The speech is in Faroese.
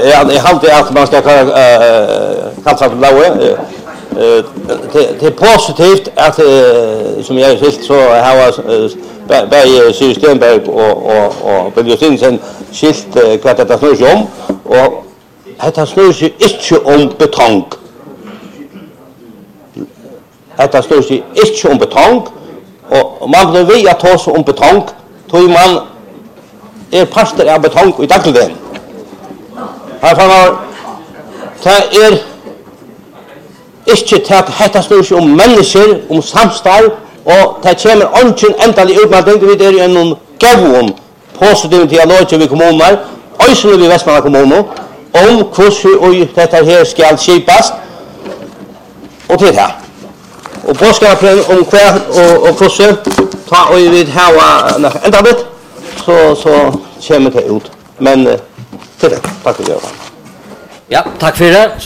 jag hade att man ska kalla för lawe. Det är positivt att som jag sagt så har Berge Stenberg och Benjamin Stinsen skilt vad det snurrar sig om och det snurrar sig inte om betong. Det snurrar sig inte om betong och man blir vi att ta om betong tror man pastor av betong i dagligdagen. Här får det ikke til at dette snur seg om mennesker, om samstarv, og det kommer ikke endelig utmelding, vi i en gavn positiv dialog til kommuner, også vi Vestmanna kommune, om hvordan dette her skal skipes, og til det. Og påskapen om hva og hvordan, og vi vil ha enda litt, så kommer det ut. Men til det. Takk for det. Ja, takk for det.